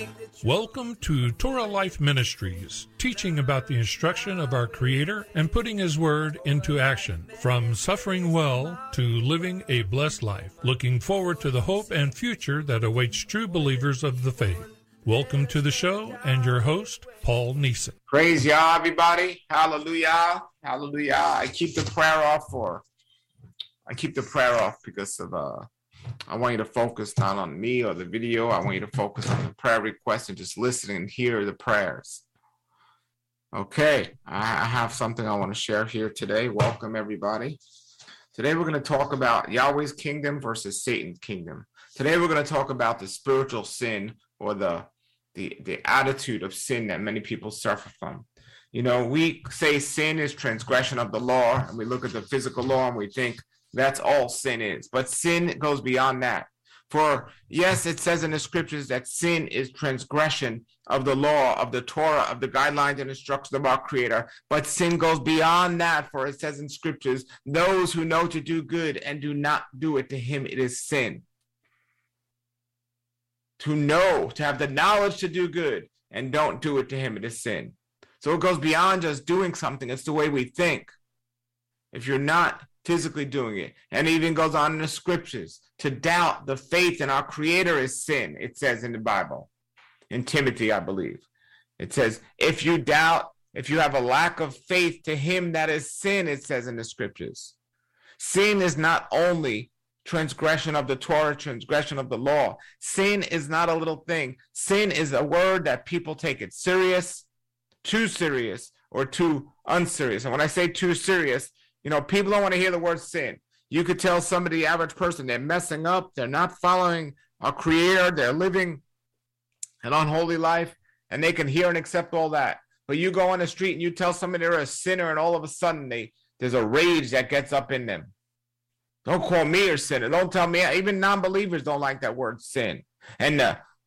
Welcome to Torah Life Ministries, teaching about the instruction of our Creator and putting His Word into action, from suffering well to living a blessed life, looking forward to the hope and future that awaits true believers of the faith. Welcome to the show and your host, Paul Neeson. Praise Yah, everybody. Hallelujah. Hallelujah. I keep the prayer off because of I want you to focus not on me or the video. I want you to focus on the prayer request and just listen and hear the prayers. Okay, I have something I want to share here today. Welcome, everybody. Today we're going to talk about Yahweh's kingdom versus Satan's kingdom. Today we're going to talk about the spiritual sin, or the attitude of sin that many people suffer from. You know, we say sin is transgression of the law, and we look at the physical law and we think that's all sin is. But sin goes beyond that. For yes, it says in the scriptures that sin is transgression of the law, of the Torah, of the guidelines and instructions of our Creator. But sin goes beyond that, for it says in scriptures, those who know to do good and do not do it, to him it is sin. To know, to have the knowledge to do good and don't do it, to him it is sin. So it goes beyond just doing something. It's the way we think. If you're not physically doing it, and it even goes on in the scriptures, to doubt the faith in our Creator is sin, it says in the Bible. In Timothy, I believe. It says, if you doubt, if you have a lack of faith, to him that is sin, it says in the scriptures. Sin is not only transgression of the Torah, transgression of the law. Sin is not a little thing. Sin is a word that people take it serious, or too unserious. And when I say too serious, you know, people don't want to hear the word sin. You could tell somebody, the average person, they're messing up, they're not following our Creator, they're living an unholy life, and they can hear and accept all that. But you go on the street and you tell somebody they're a sinner, and all of a sudden there's a rage that gets up in them. Don't call me a sinner. Don't tell me. Even non-believers don't like that word sin. And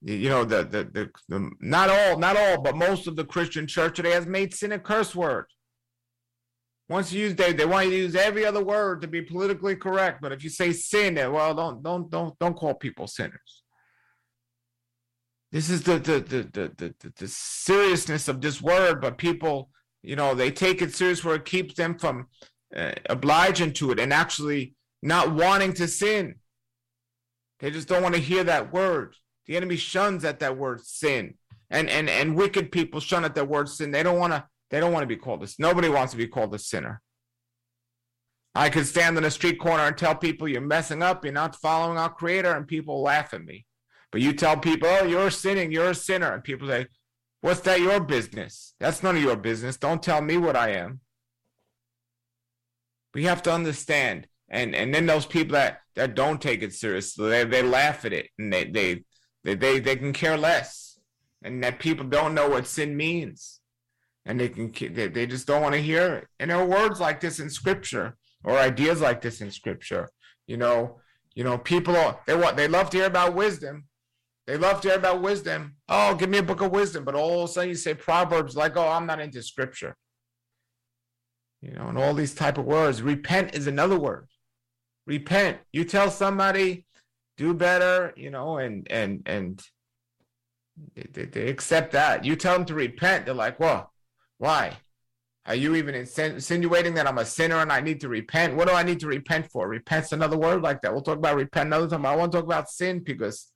not all, but most of the Christian church today has made sin a curse word. Once you use they want you to use every other word to be politically correct. But if you say sin, well, don't call people sinners. This is the seriousness of this word. But people, you know, they take it serious where it keeps them from obliging to it and actually not wanting to sin. They just don't want to hear that word. The enemy shuns at that word sin, and wicked people shun at that word sin. They don't want to be called this. Nobody wants to be called a sinner. I could stand on a street corner and tell people you're messing up, you're not following our Creator, and people laugh at me. But you tell people, oh, you're sinning, you're a sinner, and people say, what's that your business? That's none of your business. Don't tell me what I am. We have to understand. And then those people that don't take it seriously, they laugh at it, and they can care less, and that people don't know what sin means. And they just don't want to hear it. And there are words like this in Scripture, or ideas like this in Scripture. You know, people they love to hear about wisdom. They love to hear about wisdom. Oh, give me a book of wisdom. But all of a sudden you say Proverbs, like, oh, I'm not into Scripture. You know, and all these type of words. Repent is another word. Repent. You tell somebody, do better. You know, and they accept that. You tell them to repent. They're like, well. Why? Are you even insinuating that I'm a sinner and I need to repent? What do I need to repent for? Repent's another word like that. We'll talk about repent another time. I want to talk about sin because,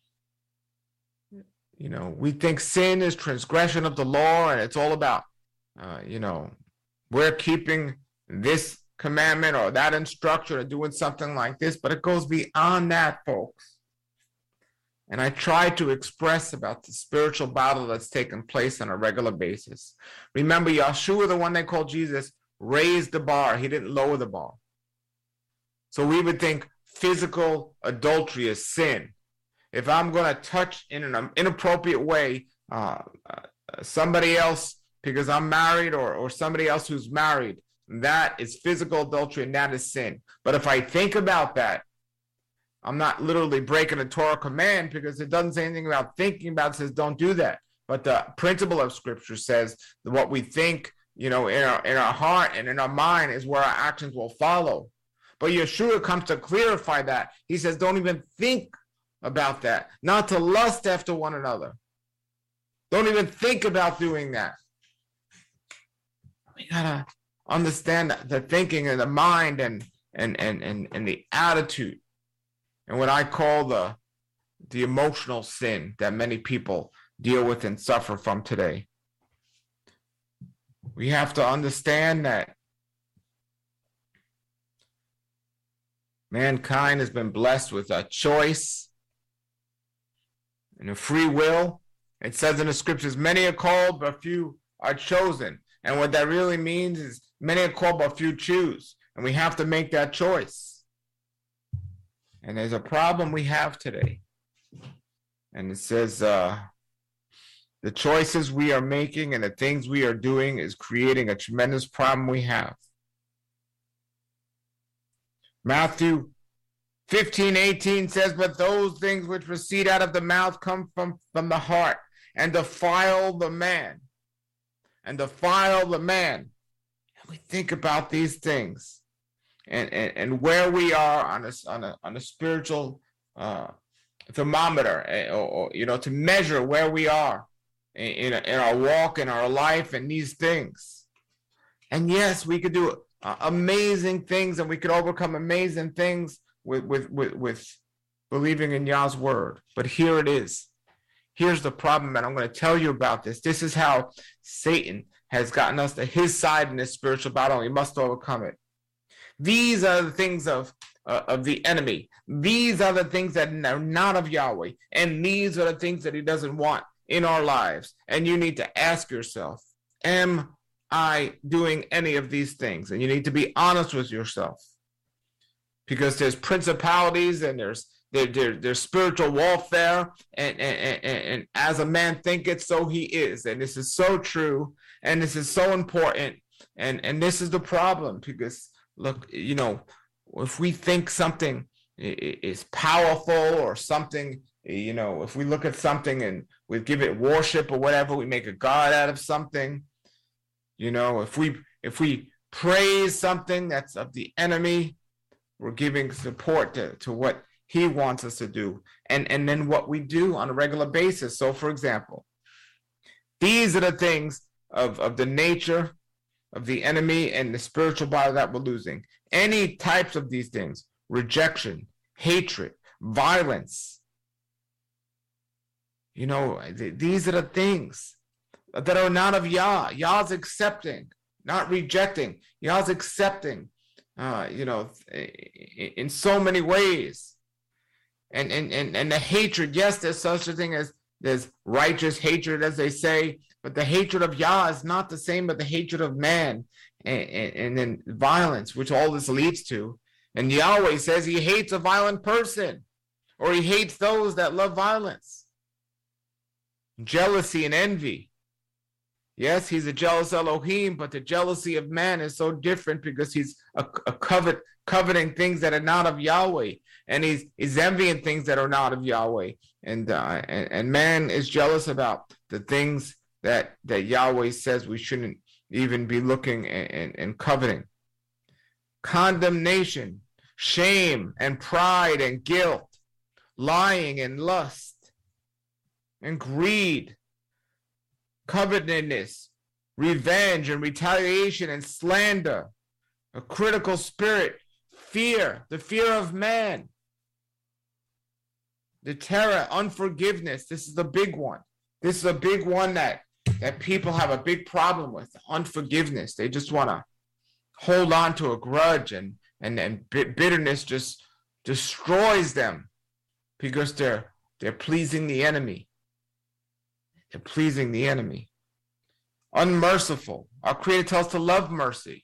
you know, we think sin is transgression of the law, and it's all about, you know, we're keeping this commandment or that instruction or doing something like this, but it goes beyond that, folks. And I try to express about the spiritual battle that's taking place on a regular basis. Remember, Yeshua, the one they called Jesus, raised the bar. He didn't lower the bar. So we would think physical adultery is sin. If I'm going to touch in an inappropriate way somebody else because I'm married, or somebody else who's married, that is physical adultery, and that is sin. But if I think about that, I'm not literally breaking a Torah command, because it doesn't say anything about thinking about it. It says don't do that. But the principle of Scripture says that what we think, you know, in our heart and in our mind is where our actions will follow. But Yeshua comes to clarify that. He says don't even think about that, not to lust after one another. Don't even think about doing that. We gotta understand the thinking and the mind and the attitude, and what I call the emotional sin that many people deal with and suffer from today. We have to understand that mankind has been blessed with a choice and a free will. It says in the scriptures, many are called, but few are chosen. And what that really means is many are called, but few choose. And we have to make that choice. And there's a problem we have today. And it says, the choices we are making and the things we are doing is creating a tremendous problem we have. Matthew 15:18 says, but those things which proceed out of the mouth come from the heart and defile the man. And defile the man. And we think about these things and where we are on a spiritual thermometer, or to measure where we are in our walk, in our life, and these things. And yes, we could do amazing things, and we could overcome amazing things with believing in Yah's word. But here it is. Here's the problem, and I'm going to tell you about this. This is how Satan has gotten us to his side in this spiritual battle. We must overcome it. These are the things of the enemy. These are the things that are not of Yahweh, and these are the things that he doesn't want in our lives. And you need to ask yourself, am I doing any of these things? And you need to be honest with yourself, because there's principalities and there's spiritual warfare, and as a man thinketh, so he is. And this is so true, and this is so important, and this is the problem, because look, if we think something is powerful or something, if we look at something and we give it worship or whatever, we make a god out of something. If we praise something that's of the enemy, we're giving support to what he wants us to do, and then what we do on a regular basis. So, for example, these are the things of the nature of the enemy and the spiritual battle that we're losing. Any types of these things: rejection, hatred, violence. These are the things that are not of Yah. Yah's accepting, not rejecting. Yah's accepting, in so many ways. And the hatred, yes, there's such a thing as there's righteous hatred, as they say, but the hatred of Yah is not the same as the hatred of man, and then violence, which all this leads to. And Yahweh says he hates a violent person, or he hates those that love violence. Jealousy and envy. Yes, he's a jealous Elohim, but the jealousy of man is so different, because he's coveting things that are not of Yahweh, and he's envying things that are not of Yahweh. And man is jealous about the things that Yahweh says we shouldn't even be looking and coveting. Condemnation, shame, and pride, and guilt, lying and lust, and greed, covetousness, revenge and retaliation and slander, a critical spirit, fear, the fear of man, the terror, unforgiveness. This is the big one. This is a big one that people have a big problem with, unforgiveness. They just want to hold on to a grudge, and bitterness just destroys them, because they're pleasing the enemy. They're pleasing the enemy. Unmerciful. Our Creator tells us to love mercy.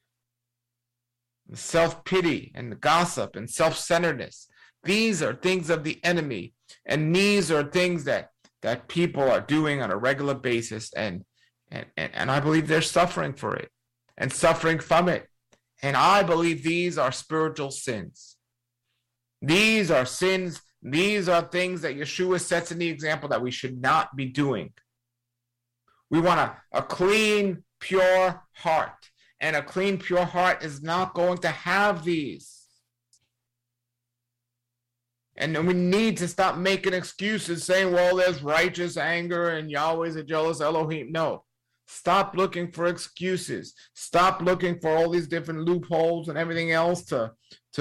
Self-pity and the gossip and self-centeredness. These are things of the enemy, and these are things that people are doing on a regular basis, and I believe they're suffering for it and suffering from it. And I believe these are spiritual sins. These are sins. These are things that Yeshua sets in the example that we should not be doing. We want a clean, pure heart. And a clean, pure heart is not going to have these. And we need to stop making excuses saying, well, there's righteous anger and Yahweh's a jealous Elohim. No. Stop looking for excuses. Stop looking for all these different loopholes and everything else to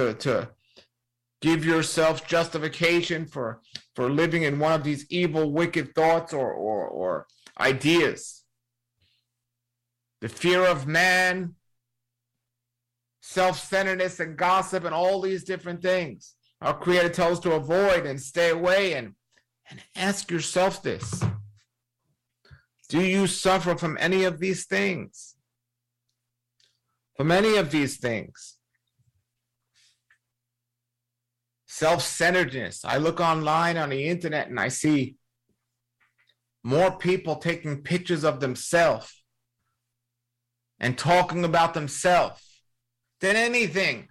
give yourself justification for living in one of these evil, wicked thoughts or ideas. The fear of man, self-centeredness and gossip and all these different things. Our Creator tells us to avoid and stay away, and ask yourself this. Do you suffer from any of these things? From any of these things? Self-centeredness. I look online on the internet and I see more people taking pictures of themselves and talking about themselves than anything.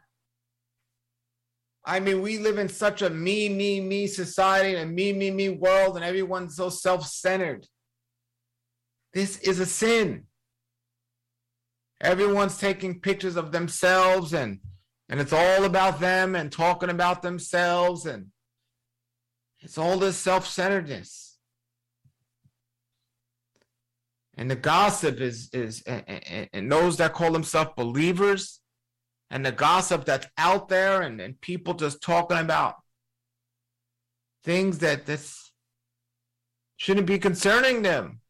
I mean, we live in such a me society and a me world, and everyone's so self-centered. This is a sin. Everyone's taking pictures of themselves and it's all about them and talking about themselves, and it's all this self-centeredness. And the gossip is and those that call themselves believers, and the gossip that's out there and people just talking about things that shouldn't be concerning them.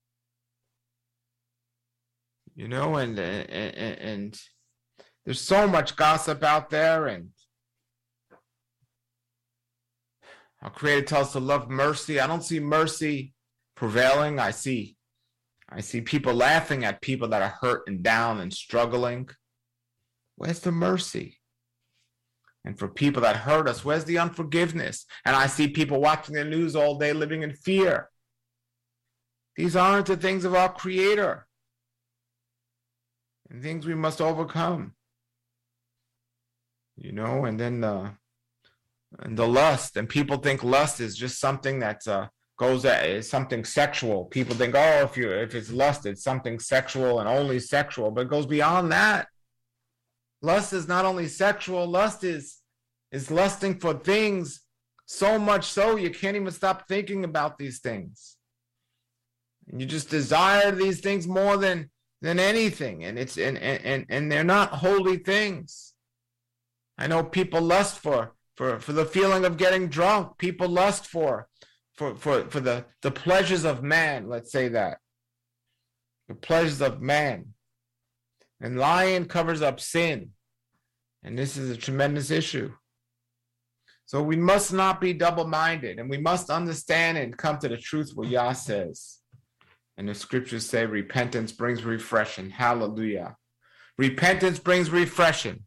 You know, and there's so much gossip out there, and our Creator tells us to love mercy. I don't see mercy prevailing. I see people laughing at people that are hurt and down and struggling. Where's the mercy? And for people that hurt us, where's the unforgiveness? And I see people watching the news all day living in fear. These aren't the things of our Creator, and things we must overcome. You know, and then the lust, and people think lust is just something that is something sexual. People think, oh, if it's lust, it's something sexual and only sexual, but it goes beyond that. Lust is not only sexual. Lust is lusting for things so much so you can't even stop thinking about these things, and you just desire these things more than anything, and it's and they're not holy things. I know people lust for the feeling of getting drunk. People lust for the pleasures of man. Let's say that. The pleasures of man. And lying covers up sin. And this is a tremendous issue. So we must not be double-minded, and we must understand and come to the truth what Yah says. And the scriptures say repentance brings refreshing. Hallelujah. Repentance brings refreshing.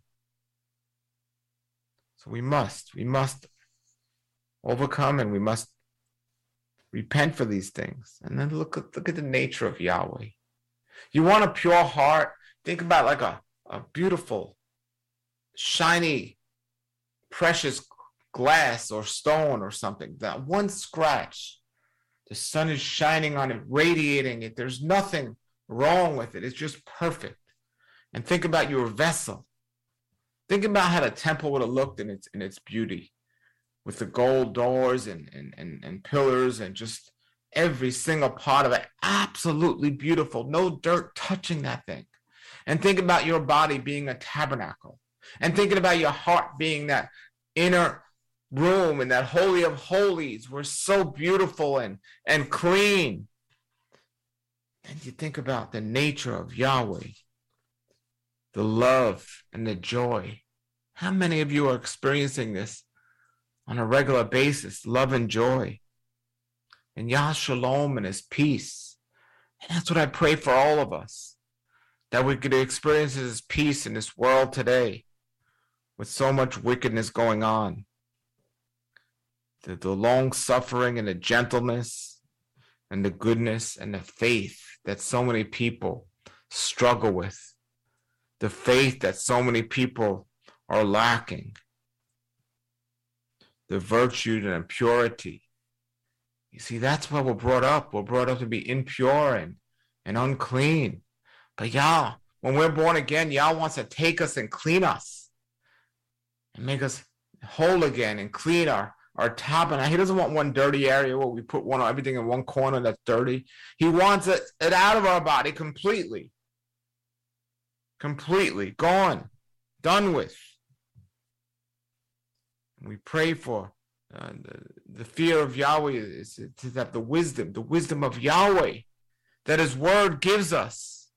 So we must overcome, and we must repent for these things. And then look at the nature of Yahweh. You want a pure heart? Think about like a beautiful, shiny, precious glass or stone or something. That one scratch, the sun is shining on it, radiating it. There's nothing wrong with it. It's just perfect. And think about your vessel. Think about how the temple would have looked in its beauty, with the gold doors and pillars and just every single part of it absolutely beautiful. No dirt touching that thing. And think about your body being a tabernacle. And thinking about your heart being that inner room and that holy of holies were so beautiful and clean. And you think about the nature of Yahweh, the love and the joy. How many of you are experiencing this on a regular basis? Love and joy. And Yah Shalom and his peace. And that's what I pray for all of us, that we could experience his peace in this world today with so much wickedness going on. The long suffering and the gentleness and the goodness and the faith that so many people struggle with. The faith that so many people are lacking. The virtue and purity. You see, that's why we're brought up. We're brought up to be impure and unclean. But Yah, when we're born again, Yah wants to take us and clean us and make us whole again and clean our our tabernacle. He doesn't want one dirty area where we put everything in one corner that's dirty. He wants it out of our body completely. Completely gone, done with. We pray for the fear of Yahweh is to have the wisdom of Yahweh that His word gives us.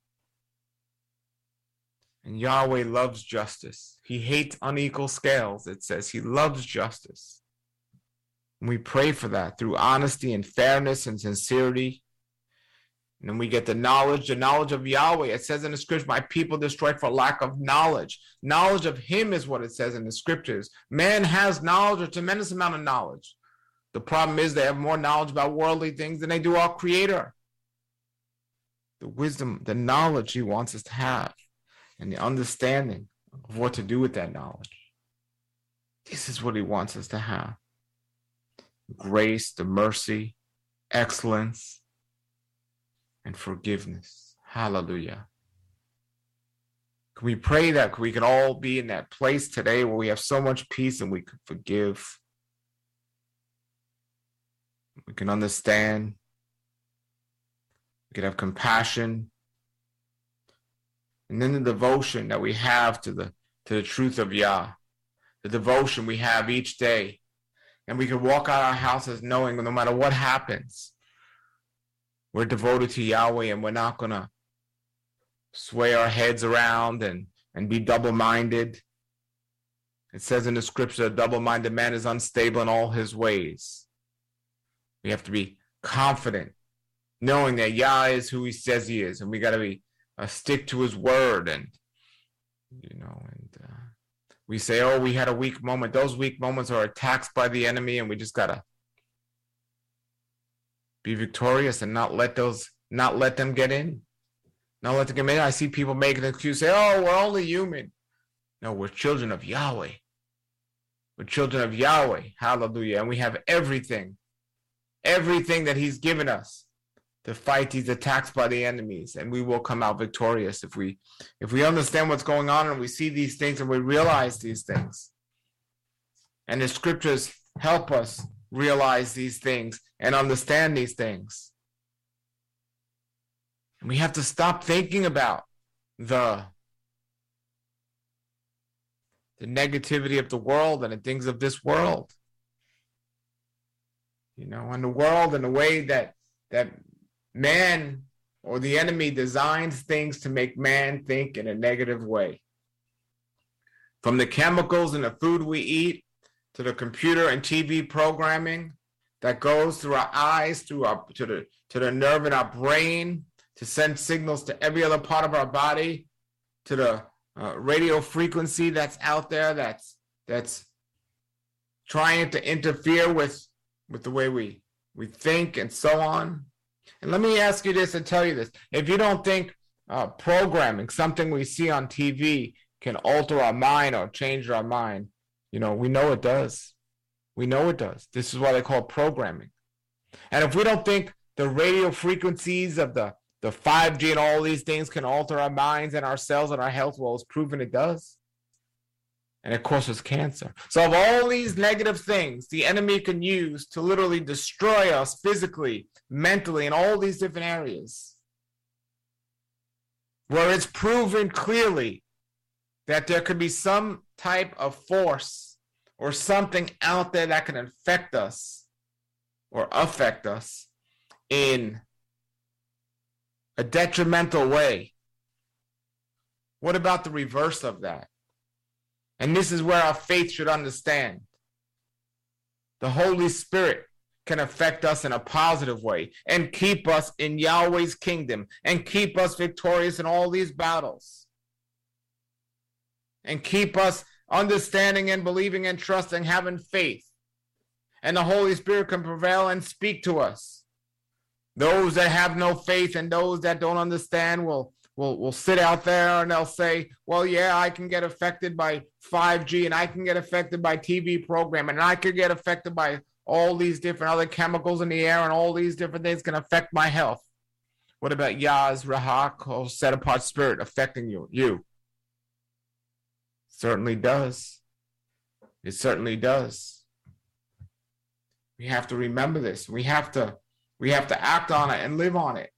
And Yahweh loves justice. He hates unequal scales, it says. He loves justice. And we pray for that through honesty and fairness and sincerity. And then we get the knowledge of Yahweh. It says in the scripture, my people destroyed for lack of knowledge. Knowledge of Him is what it says in the scriptures. Man has knowledge, a tremendous amount of knowledge. The problem is they have more knowledge about worldly things than they do our Creator. The wisdom, the knowledge He wants us to have, and the understanding of what to do with that knowledge. This is what He wants us to have. Grace, the mercy, excellence, and forgiveness. Hallelujah. Can we pray that we can all be in that place today where we have so much peace and we can forgive? We can understand. We can have compassion. And then the devotion that we have to the truth of Yah, the devotion we have each day. And we can walk out our houses knowing no matter what happens, we're devoted to Yahweh and we're not going to sway our heads around and be double-minded. It says in the scripture, a double-minded man is unstable in all his ways. We have to be confident, knowing that Yah is who He says He is, and we got to be stick to His word. And we say, oh, we had a weak moment. Those weak moments are attacks by the enemy, and we just got to be victorious and not let them get in. Not let them get in. I see people making an excuse, say, oh, we're only human. No, we're children of Yahweh. We're children of Yahweh. Hallelujah. And we have everything that He's given us to fight these attacks by the enemies, and we will come out victorious if we understand what's going on and we see these things and we realize these things. And the scriptures help us realize these things and understand these things. And we have to stop thinking about the negativity of the world and the things of this world. And the world and the way that man or the enemy designs things to make man think in a negative way. From the chemicals in the food we eat to the computer and TV programming that goes through our eyes, to the nerve in our brain, to send signals to every other part of our body, to the radio frequency that's out there that's trying to interfere with the way we think and so on. And let me ask you this and tell you this. If you don't think programming, something we see on TV, can alter our mind or change our mind, we know it does. We know it does. This is why they call it programming. And if we don't think the radio frequencies of the 5G and all these things can alter our minds and our cells and our health, well, it's proven it does. And it causes cancer. So of all these negative things the enemy can use to literally destroy us physically, mentally, in all these different areas, where it's proven clearly that there could be some type of force or something out there that can infect us or affect us in a detrimental way. What about the reverse of that? And this is where our faith should understand. The Holy Spirit can affect us in a positive way and keep us in Yahweh's kingdom and keep us victorious in all these battles and keep us understanding and believing and trusting, having faith. And the Holy Spirit can prevail and speak to us. Those that have no faith and those that don't understand will sit out there and they'll say, well, yeah, I can get affected by 5G and I can get affected by TV programming and I could get affected by all these different other chemicals in the air and all these different things can affect my health. What about Yah's Rahak, or set apart spirit, affecting you? Certainly does. It certainly does. We have to remember this. We have to act on it and live on it.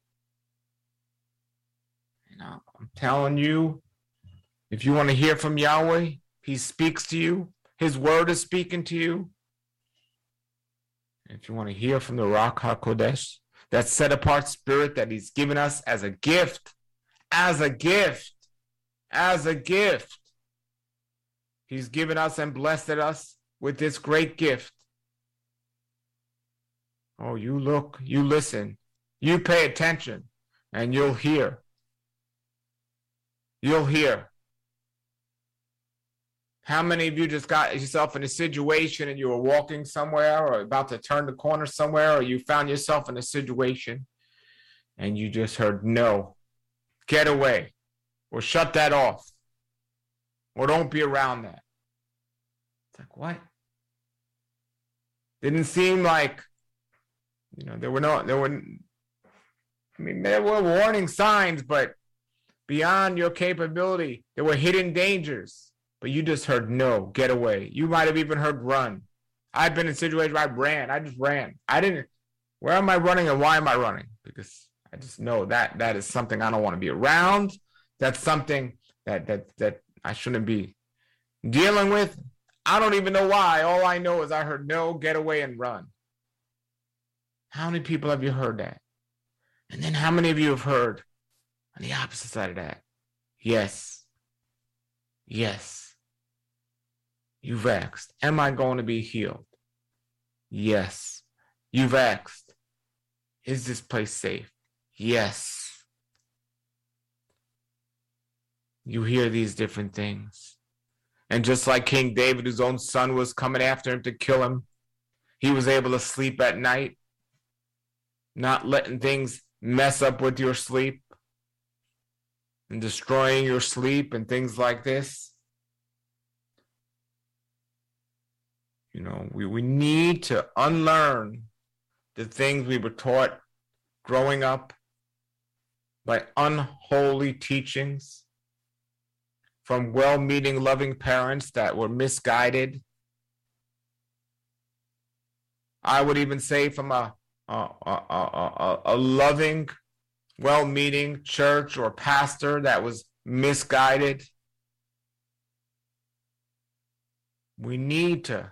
You know, I'm telling you, if you want to hear from Yahweh, he speaks to you. His word is speaking to you. If you want to hear from the Ruach HaKodesh, that set apart spirit that he's given us as a gift, he's given us and blessed us with this great gift. Oh, you look, you listen, you pay attention, and you'll hear. You'll hear. How many of you just got yourself in a situation and you were walking somewhere or about to turn the corner somewhere, or you found yourself in a situation and you just heard, no, get away, or shut that off, or don't be around that? It's like, what? Didn't seem like, you know, there were warning signs, but beyond your capability, there were hidden dangers. But you just heard, no, get away. You might have even heard, run. I've been in situations where I just ran. Where am I running and why am I running? Because I just know that is something I don't want to be around. That's something that I shouldn't be dealing with. I don't even know why. All I know is I heard, no, get away and run. How many people have you heard that? And then how many of you have heard on the opposite side of that? Yes. Yes. You've asked, am I going to be healed? Yes. You've asked, is this place safe? Yes. You hear these different things. And just like King David, whose own son was coming after him to kill him, he was able to sleep at night, not letting things mess up with your sleep and destroying your sleep and things like this. You know, we need to unlearn the things we were taught growing up by unholy teachings from well-meaning, loving parents that were misguided. I would even say from a loving, well-meaning church or pastor that was misguided. We need to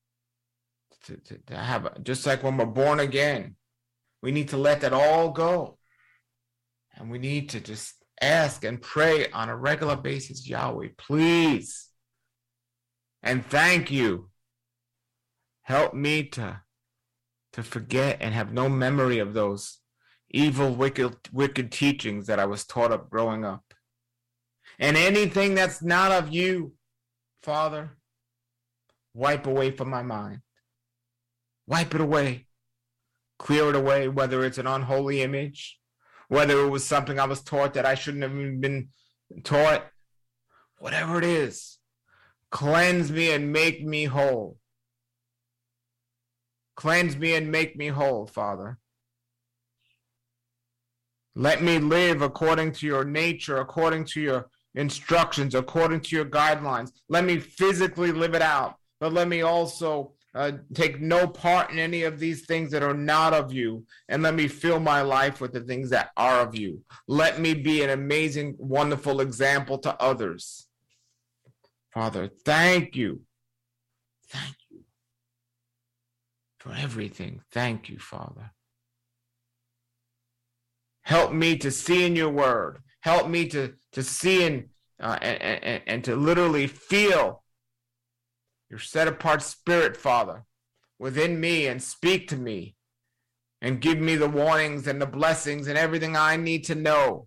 have, just like when we're born again, we need to let that all go. And we need to just ask and pray on a regular basis, Yahweh, please. And thank you. Help me to forget and have no memory of those evil, wicked teachings that I was taught up growing up. And anything that's not of you, Father, wipe away from my mind. Wipe it away. Clear it away, whether it's an unholy image, whether it was something I was taught that I shouldn't have even been taught, whatever it is, cleanse me and make me whole. Cleanse me and make me whole, Father. Let me live according to your nature, according to your instructions, according to your guidelines. Let me physically live it out, but let me also take no part in any of these things that are not of you, and let me fill my life with the things that are of you. Let me be an amazing, wonderful example to others. Father, thank you. Thank you for everything. Thank you, Father. Help me to see in your word. Help me to see and to literally feel your set-apart spirit, Father, within me, and speak to me and give me the warnings and the blessings and everything I need to know.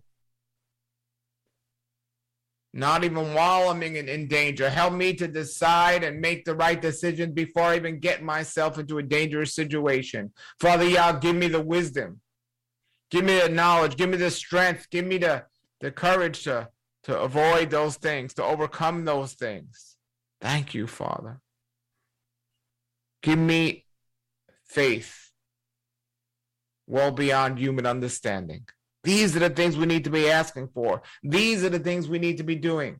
Not even while I'm in danger. Help me to decide and make the right decisions before I even get myself into a dangerous situation. Father, Yah, give me the wisdom. Give me the knowledge. Give me the strength. Give me the courage to avoid those things, to overcome those things. Thank you, Father. Give me faith well beyond human understanding. These are the things we need to be asking for. These are the things we need to be doing.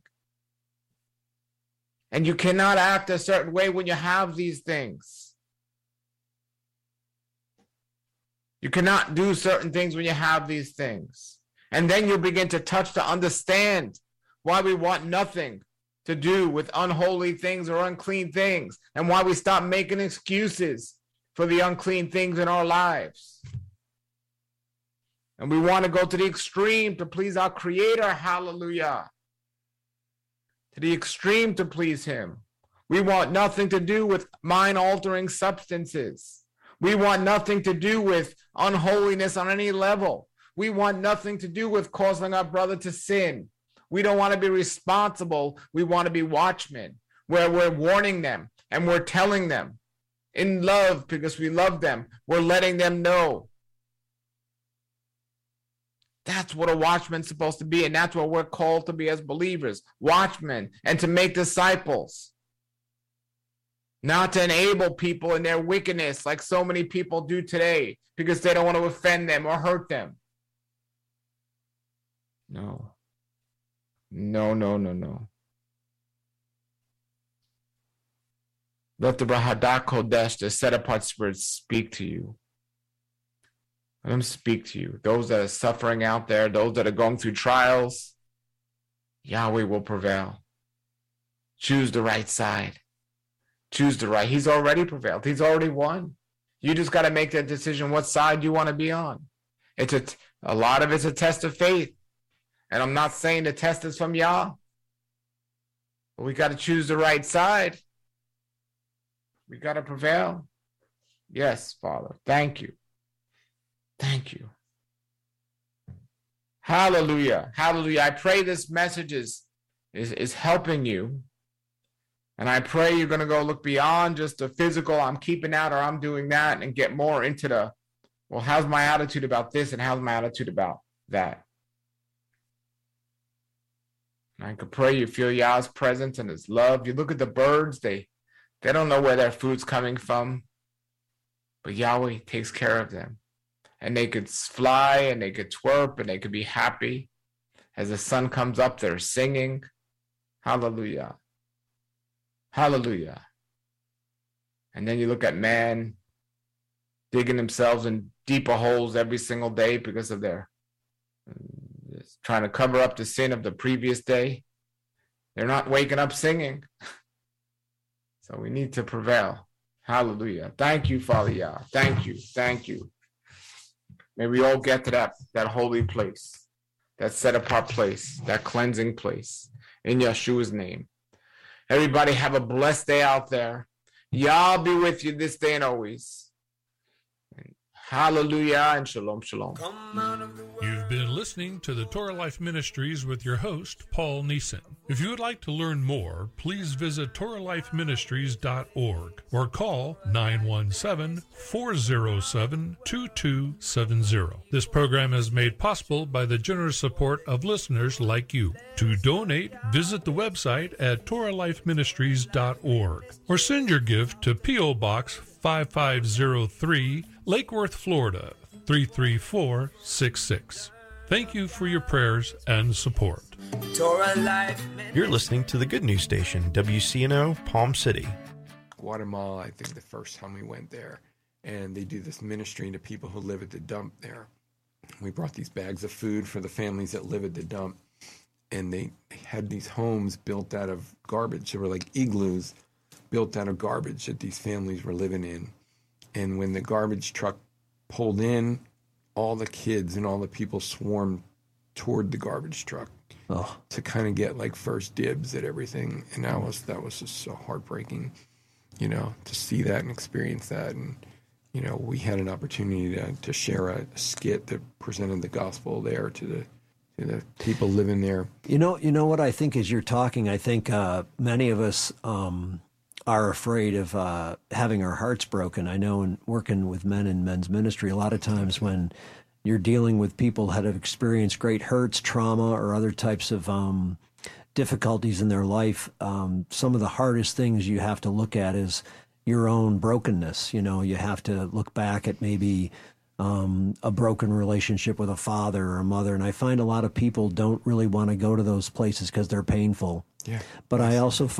And you cannot act a certain way when you have these things. You cannot do certain things when you have these things. And then you'll begin to touch to understand why we want nothing to do with unholy things or unclean things, and why we stop making excuses for the unclean things in our lives. And we want to go to the extreme to please our Creator, hallelujah. To the extreme to please Him. We want nothing to do with mind-altering substances. We want nothing to do with unholiness on any level. We want nothing to do with causing our brother to sin. We don't want to be responsible. We want to be watchmen, where we're warning them and we're telling them in love, because we love them. We're letting them know. That's what a watchman's supposed to be, and that's what we're called to be as believers, watchmen, and to make disciples. Not to enable people in their wickedness like so many people do today because they don't want to offend them or hurt them. No. No. Let the Rahadak Kodesh, the set-apart spirit, speak to you. Let them speak to you. Those that are suffering out there, those that are going through trials, Yahweh will prevail. Choose the right side. Choose the right. He's already prevailed. He's already won. You just got to make that decision what side you want to be on. It's a lot of it's a test of faith. And I'm not saying the test is from Yah. But we got to choose the right side. We got to prevail. Yes, Father. Thank you. Thank you. Hallelujah. Hallelujah. I pray this message is helping you. And I pray you're going to go look beyond just the physical, I'm keeping out or I'm doing that, and get more into the, well, how's my attitude about this and how's my attitude about that? And I could pray you feel Yah's presence and His love. You look at the birds, they don't know where their food's coming from, but Yahweh takes care of them. And they could fly and they could twerp and they could be happy. As the sun comes up, they're singing. Hallelujah. Hallelujah. And then you look at man digging themselves in deeper holes every single day because of their trying to cover up the sin of the previous day. They're not waking up singing. So we need to prevail. Hallelujah. Thank you, Father Yah. Thank you. Thank you. May we all get to that holy place, that set apart place, that cleansing place. In Yeshua's name. Everybody have a blessed day out there. Yah be with you this day and always. Hallelujah and shalom, shalom. You've been listening to the Torah Life Ministries with your host, Paul Neeson. If you would like to learn more, please visit TorahLifeMinistries.org or call 917-407-2270. This program is made possible by the generous support of listeners like you. To donate, visit the website at TorahLifeMinistries.org or send your gift to P.O. Box 5503, Lake Worth, Florida, 33466. Thank you for your prayers and support. You're listening to the Good News Station, WCNO, Palm City. Guatemala, I think the first time we went there, and they do this ministry to people who live at the dump there. We brought these bags of food for the families that live at the dump, and they had these homes built out of garbage. They were like igloos built out of garbage that these families were living in. And when the garbage truck pulled in, all the kids and all the people swarmed toward the garbage truck to kind of get like first dibs at everything. And that was just so heartbreaking, to see that and experience that. And, we had an opportunity to share a skit that presented the gospel there to the people living there. You know what I think as you're talking, I think many of us are afraid of having our hearts broken. I know in working with men in men's ministry, a lot of times when you're dealing with people that have experienced great hurts, trauma, or other types of difficulties in their life, some of the hardest things you have to look at is your own brokenness. You have to look back at maybe a broken relationship with a father or a mother. And I find a lot of people don't really want to go to those places because they're painful. Yeah. But I also